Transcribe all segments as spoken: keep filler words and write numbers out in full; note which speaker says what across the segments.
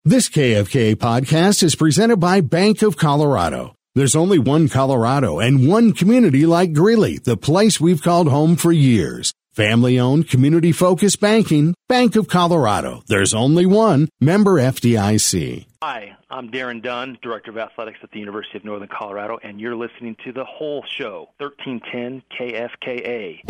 Speaker 1: This K F K A podcast is presented by Bank of Colorado. There's only one Colorado and one community like Greeley, the place we've called home for years. Family-owned, community-focused banking, Bank of Colorado. There's only one. Member F D I C.
Speaker 2: Hi, I'm Darren Dunn, Director of Athletics at the University of Northern Colorado, and you're listening to The Whole Show, thirteen ten K F K A.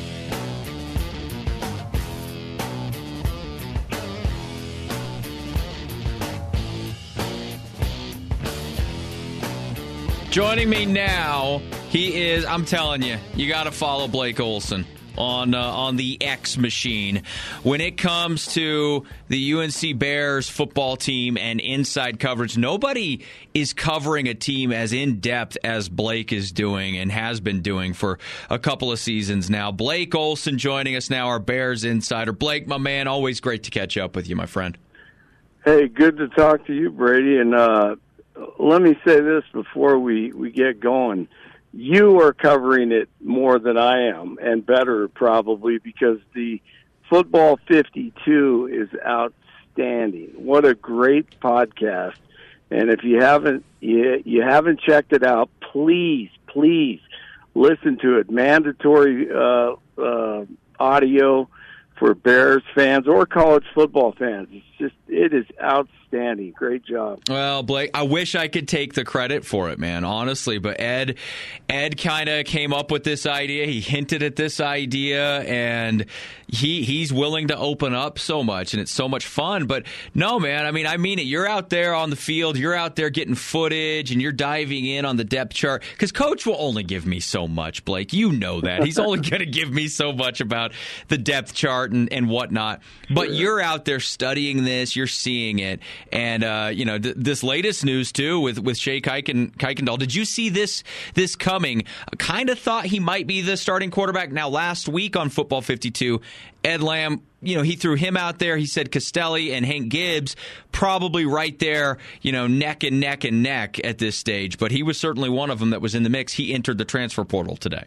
Speaker 3: Joining me now, he is, I'm telling you, you got to follow Blake Olson on uh, on the X machine. When it comes to the U N C Bears football team and inside coverage, nobody is covering a team as in-depth as Blake is doing and has been doing for a couple of seasons now. Blake Olson joining us now, our Bears insider. Blake, my man, always great to catch up with you, my friend.
Speaker 4: Hey, good to talk to you, Brady, and uh let me say this before we, we get going. You are covering it more than I am, and better probably, because the Football fifty-two is outstanding. What a great podcast. And if you haven't you, you haven't checked it out, please, please listen to it. Mandatory uh, uh, audio for Bears fans or college football fans. It's just, it is outstanding. Great job.
Speaker 3: Well, Blake, I wish I could take the credit for it, man, honestly. But Ed, Ed kind of came up with this idea. He hinted at this idea, and he he's willing to open up so much, and it's so much fun. But no, man, I mean, I mean it. You're out there on the field. You're out there getting footage, and you're diving in on the depth chart. Because Coach will only give me so much, Blake. You know that. He's only going to give me so much about the depth chart and, and whatnot. But you're out there studying this. You're seeing it. And, uh, you know, th- this latest news, too, with, with Shea Kuiken- Kuykendall. Did you see this this coming? Kind of thought he might be the starting quarterback. Now, last week on Football fifty-two, Ed Lamb, you know, he threw him out there. He said Costelli and Hank Gibbs probably right there, you know, neck and neck and neck at this stage. But he was certainly one of them that was in the mix. He entered the transfer portal today.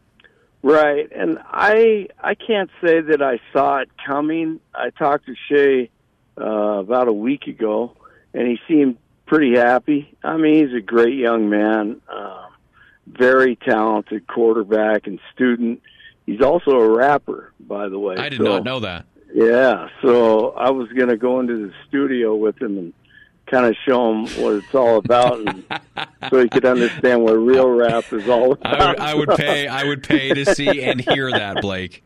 Speaker 4: Right, and I I can't say that I saw it coming. I talked to Shea uh, about a week ago, and he seemed pretty happy. I mean, he's a great young man, uh, very talented quarterback and student. He's also a rapper, by the way.
Speaker 3: I did
Speaker 4: so,
Speaker 3: not know that.
Speaker 4: Yeah, so I was going to go into the studio with him and kind of show him what it's all about, and so he could understand what real rap is all about.
Speaker 3: I would, I would pay. I would pay to see and hear that, Blake.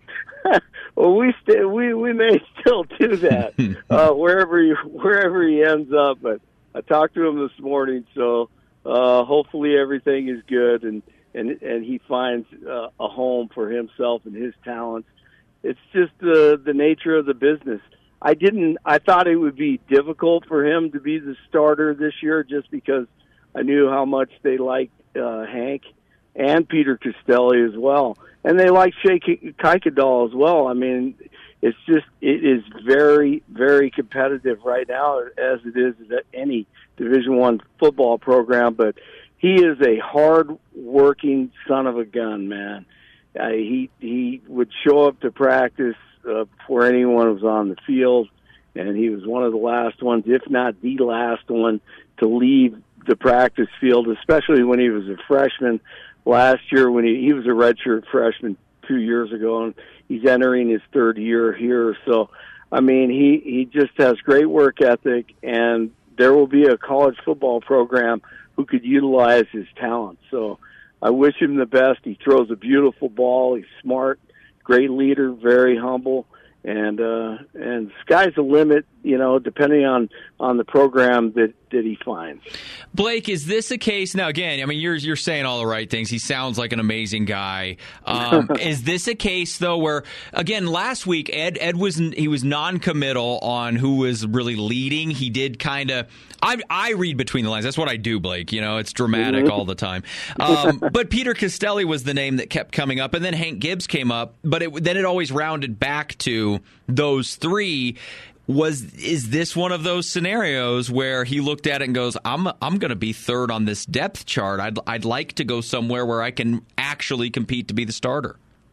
Speaker 4: Well, we st- we we may still do that uh, wherever he, wherever he ends up. But I talked to him this morning, so uh, hopefully everything is good, and and and he finds uh, a home for himself and his talents. It's just the the nature of the business. I didn't. I thought it would be difficult for him to be the starter this year, just because I knew how much they liked uh, Hank and Peter Costelli as well, and they like Shea Kuykendall as well. I mean, it's just it is very, very competitive right now, as it is at any Division One football program. But he is a hard-working son of a gun, man. Uh, he he would show up to practice uh, before anyone was on the field, and he was one of the last ones, if not the last one, to leave the practice field, especially when he was a freshman. Last year, when he, he was a redshirt freshman two years ago, and he's entering his third year here. So, I mean, he, he just has great work ethic, and there will be a college football program who could utilize his talent. So I wish him the best. He throws a beautiful ball. He's smart, great leader, very humble. And uh, and sky's the limit, you know, depending on, on the program that, that he finds.
Speaker 3: Blake, is this a case now? Again, I mean, you're you're saying all the right things. He sounds like an amazing guy. Um, is this a case though where, again, last week Ed Ed was he was non-committal on who was really leading. He did kind of. I I read between the lines. That's what I do, Blake. You know, it's dramatic mm-hmm. all the time. Um, but Peter Costelli was the name that kept coming up, and then Hank Gibbs came up. But it, then it always rounded back to those three. Was is this one of those scenarios where he looked at it and goes, I'm I'm going to be third on this depth chart. I'd I'd like to go somewhere where I can actually compete to be the starter.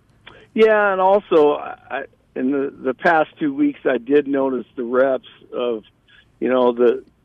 Speaker 4: Yeah, and also I, in the the past two weeks, I did notice the reps of, you know, the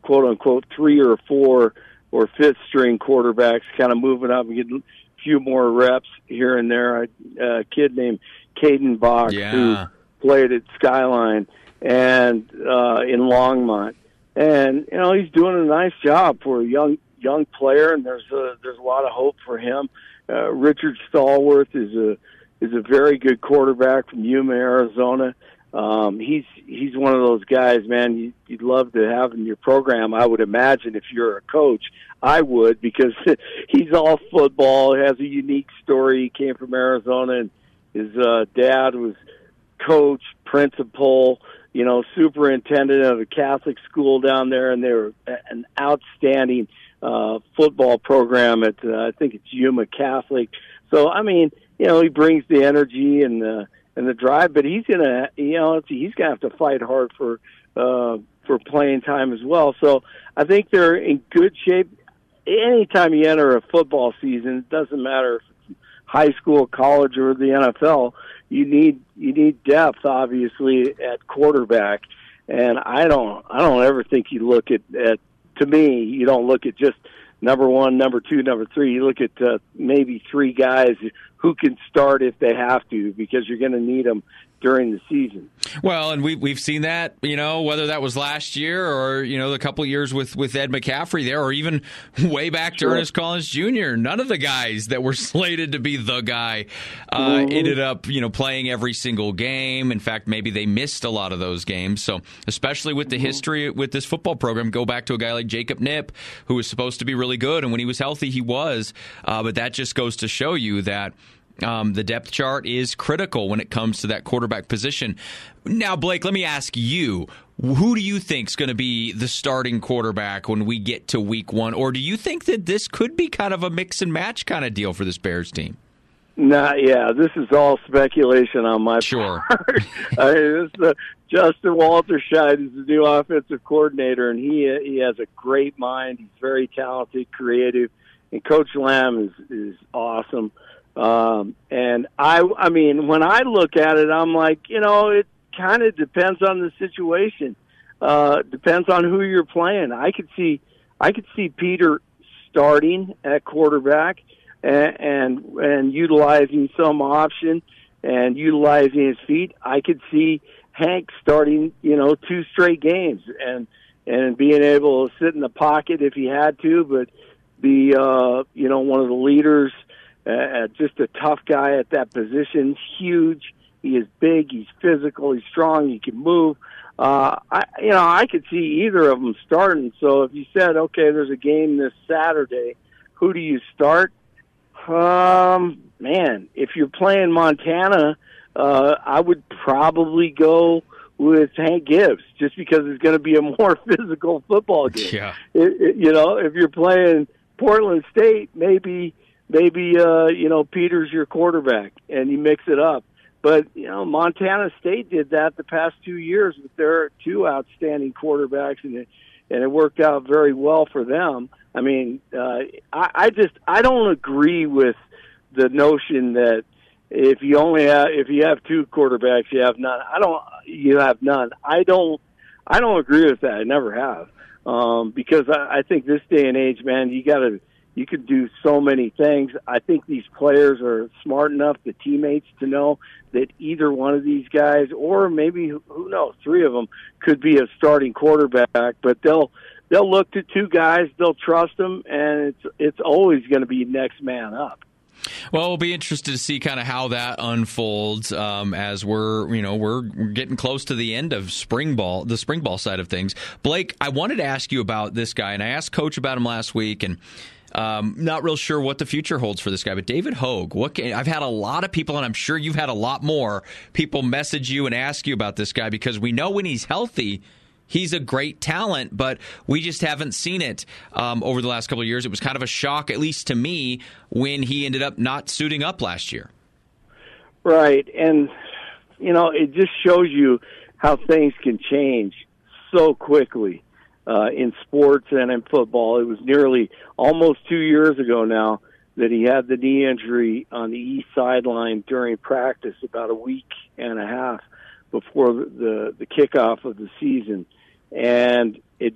Speaker 4: quote unquote three or four or fifth string quarterbacks kind of moving up and getting a few more reps here and there. A, a kid named Caden Bach
Speaker 3: yeah.
Speaker 4: who played at Skyline and uh, in Longmont, and you know he's doing a nice job for a young young player, and there's a, there's a lot of hope for him. Uh, Richard Stallworth is a is a very good quarterback from Yuma, Arizona. Um, he's he's one of those guys, man. You, you'd love to have in your program. I would imagine if you're a coach, I would, because he's all football. Has a unique story. He came from Arizona, and his uh, dad was coach, principal, you know, superintendent of a Catholic school down there, and they were an outstanding uh, football program at uh, I think it's Yuma Catholic. So I mean, you know, he brings the energy and the and the drive, but he's gonna, you know, he's gonna have to fight hard for uh, for playing time as well. So I think they're in good shape. Anytime you enter a football season, it doesn't matter if it's high school, college, or the N F L. You need you need depth, obviously, at quarterback, and I don't I don't ever think you look at, at to me you don't look at just number one, number two, number three. You look at uh, maybe three guys who can start if they have to, because you're going to need them during the season.
Speaker 3: Well, and we, we've seen that, you know, whether that was last year or, you know, the couple of years with, with Ed McCaffrey there, or even way back to sure. Ernest Collins Junior None of the guys that were slated to be the guy uh, mm-hmm. ended up, you know, playing every single game. In fact, maybe they missed a lot of those games. So especially with the mm-hmm. history with this football program, go back to a guy like Jacob Knipp, who was supposed to be really good. And when he was healthy, he was. Uh, but that just goes to show you that Um, the depth chart is critical when it comes to that quarterback position. Now, Blake, let me ask you, who do you think is going to be the starting quarterback when we get to week one? Or do you think that this could be kind of a mix and match kind of deal for this Bears team?
Speaker 4: Nah, yeah, this is all speculation on my
Speaker 3: sure.
Speaker 4: part. I mean, this is uh, Justin Walterscheid is the new offensive coordinator, and he he has a great mind. He's very talented, creative, and Coach Lamb is, is awesome. Um, and I, I mean, when I look at it, I'm like, you know, it kind of depends on the situation. Uh, depends on who you're playing. I could see, I could see Peter starting at quarterback and, and, and utilizing some option and utilizing his feet. I could see Hank starting, you know, two straight games and, and being able to sit in the pocket if he had to, but be, uh, you know, one of the leaders. Uh, just a tough guy at that position. Huge. He is big. He's physical. He's strong. He can move. Uh, I, you know, I could see either of them starting. So if you said, okay, there's a game this Saturday, who do you start? Um, man, if you're playing Montana, uh, I would probably go with Hank Gibbs, just because it's going to be a more physical football game.
Speaker 3: Yeah.
Speaker 4: It, it, you know, if you're playing Portland State, maybe. Maybe, uh, you know, Peter's your quarterback, and you mix it up. But, you know, Montana State did that the past two years with their two outstanding quarterbacks, and it, and it worked out very well for them. I mean, uh, I, I just I don't agree with the notion that if you only have if you have two quarterbacks, you have none. I don't. You have none. I don't. I don't agree with that. I never have, um, because I, I think this day and age, man, you got to. You could do so many things. I think these players are smart enough, the teammates, to know that either one of these guys, or maybe, who knows, three of them, could be a starting quarterback. But they'll they'll look to two guys, they'll trust them, and it's it's always going to be next man up.
Speaker 3: Well, we'll be interested to see kind of how that unfolds um, as we're, you know, we're, we're getting close to the end of spring ball, the spring ball side of things. Blake, I wanted to ask you about this guy, and I asked Coach about him last week, and Um, not real sure what the future holds for this guy, but David Hogue. What can, I've had a lot of people, and I'm sure you've had a lot more people message you and ask you about this guy, because we know when he's healthy, he's a great talent, but we just haven't seen it um, over the last couple of years. It was kind of a shock, at least to me, when he ended up not suiting up last year.
Speaker 4: Right, and you know, it just shows you how things can change so quickly. Uh, in sports and in football. It was nearly almost two years ago now that he had the knee injury on the east sideline during practice, about a week and a half before the, the, the kickoff of the season. And it just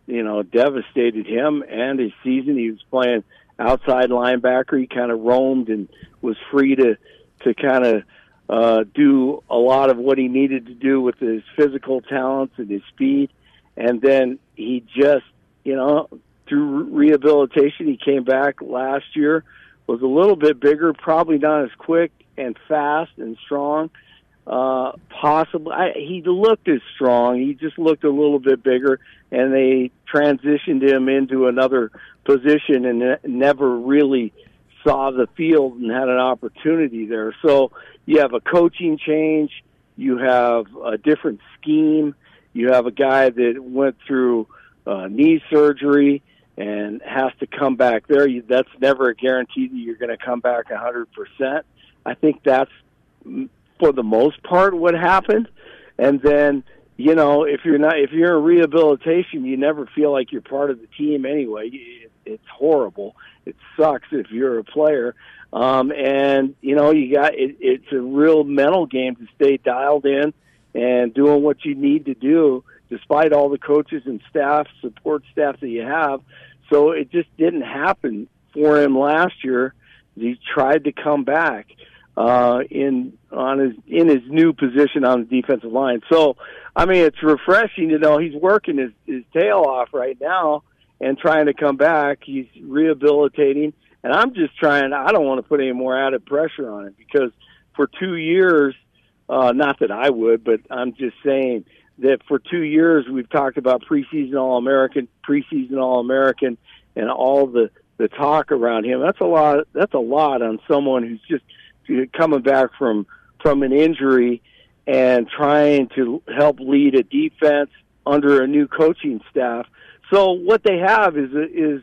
Speaker 4: you know, devastated him and his season. He was playing outside linebacker. He kind of roamed and was free to, to kind of uh, do a lot of what he needed to do with his physical talents and his speed. And then he just, you know, through rehabilitation, he came back last year, was a little bit bigger, probably not as quick and fast and strong. Uh, possibly, I, he looked as strong. He just looked a little bit bigger, and they transitioned him into another position and ne- never really saw the field and had an opportunity there. So you have a coaching change. You have a different scheme. You have a guy that went through uh, knee surgery and has to come back there. You, that's never a guarantee that you're going to come back one hundred percent. I think that's, for the most part, what happened. And then, you know, if you're not, if you're in rehabilitation, you never feel like you're part of the team anyway. It, it's horrible. It sucks if you're a player. Um, and, you know, you got, it, it's a real mental game to stay dialed in and doing what you need to do, despite all the coaches and staff, support staff that you have. So it just didn't happen for him last year. He tried to come back uh, in on his in his new position on the defensive line. So, I mean, it's refreshing to know he's working his, his tail off right now and trying to come back. He's rehabilitating, and I'm just trying. I don't want to put any more added pressure on him because for two years, uh, not that I would, but I'm just saying that for two years we've talked about preseason All-American, preseason All-American, and all the, the talk around him. That's a lot. That's a lot on someone who's just coming back from from an injury and trying to help lead a defense under a new coaching staff. So what they have is a, is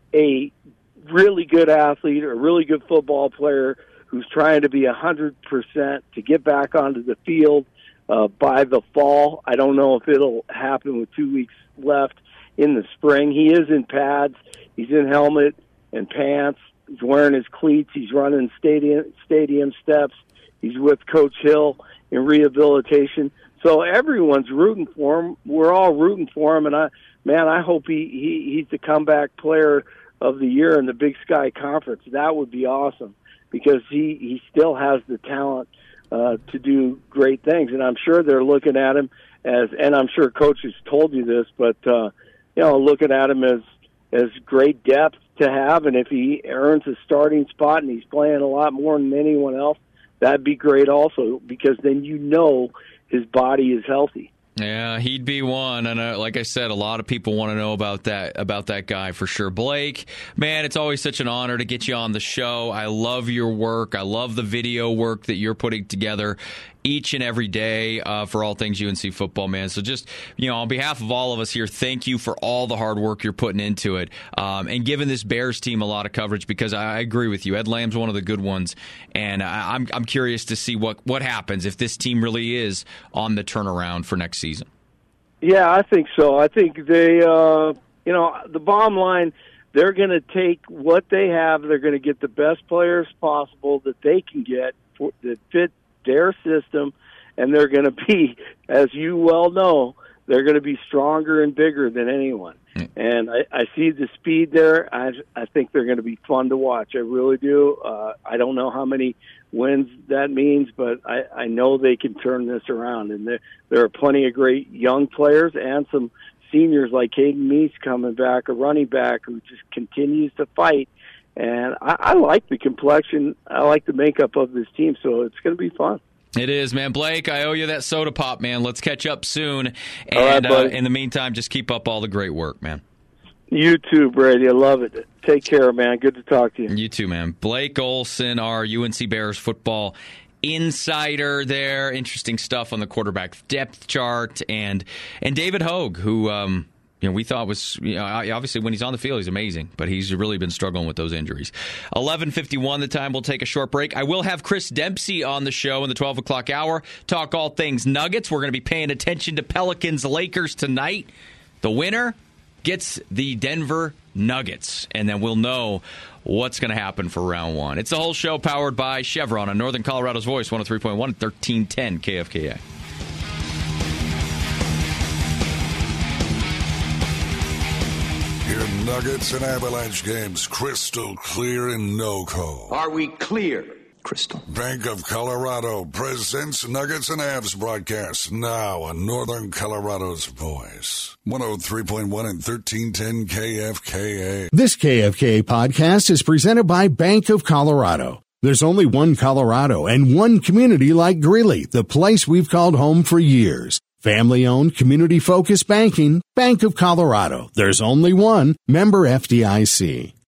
Speaker 4: a really good athlete, a really good football player who's trying to be one hundred percent to get back onto the field uh, by the fall. I don't know if it'll happen with two weeks left in the spring. He is in pads. He's in helmet and pants. He's wearing his cleats. He's running stadium stadium steps. He's with Coach Hill in rehabilitation. So everyone's rooting for him. We're all rooting for him. And, I, man, I hope he, he he's the comeback player of the year in the Big Sky Conference. That would be awesome because he, he still has the talent uh, to do great things. And I'm sure they're looking at him as, and I'm sure Coach has told you this, but, uh, you know, looking at him as, as great depth to have, and if he earns a starting spot and he's playing a lot more than anyone else, that'd be great also, because then you know his body is healthy.
Speaker 3: Yeah, he'd be one, and uh, like I said, a lot of people want to know about that about that guy for sure. Blake, man, it's always such an honor to get you on the show. I love your work. I love the video work that you're putting together each and every day uh, for all things U N C football, man. So just, you know, on behalf of all of us here, thank you for all the hard work you're putting into it um, and giving this Bears team a lot of coverage, because I, I agree with you. Ed Lamb's one of the good ones, and I, I'm I'm curious to see what, what happens if this team really is on the turnaround for next season.
Speaker 4: Yeah, I think so. I think they, uh, you know, the bottom line, they're going to take what they have. They're going to get the best players possible that they can get for, that fit their system, and they're going to be, as you well know, they're going to be stronger and bigger than anyone. Mm. And I, I see the speed there. I, I think they're going to be fun to watch. I really do. Uh, I don't know how many wins that means, but I, I know they can turn this around. And there, there are plenty of great young players and some seniors like Caden Meese coming back, a running back who just continues to fight. And I, I like the complexion. I like the makeup of this team, so it's going to be fun.
Speaker 3: It is, man. Blake, I owe you that soda pop, man. Let's catch up soon. And
Speaker 4: right,
Speaker 3: uh, in the meantime, just keep up all the great work, man.
Speaker 4: You too, Brady. I love it. Take care, man. Good to talk to you.
Speaker 3: You too, man. Blake Olson, our U N C Bears football insider there. Interesting stuff on the quarterback depth chart. And and David Hogue, who um, you know, we thought was, you know, obviously when he's on the field, he's amazing, but he's really been struggling with those injuries. eleven fifty-one the time. We'll take a short break. I will have Chris Dempsey on the show in the twelve o'clock hour. Talk all things Nuggets. We're going to be paying attention to Pelicans-Lakers tonight. The winner gets the Denver Nuggets, and then we'll know what's going to happen for round one. It's the whole show powered by Chevron on Northern Colorado's Voice, one oh three point one, thirteen ten K F K A.
Speaker 5: Hear Nuggets and Avalanche games crystal clear in NoCo.
Speaker 6: Are we clear? Crystal.
Speaker 5: Bank of Colorado presents Nuggets and Avs broadcast now on Northern Colorado's voice. one oh three point one and thirteen ten K F K A.
Speaker 1: This K F K A podcast is presented by Bank of Colorado. There's only one Colorado and one community like Greeley, the place we've called home for years. Family-owned, community-focused banking, Bank of Colorado. There's only one. Member F D I C.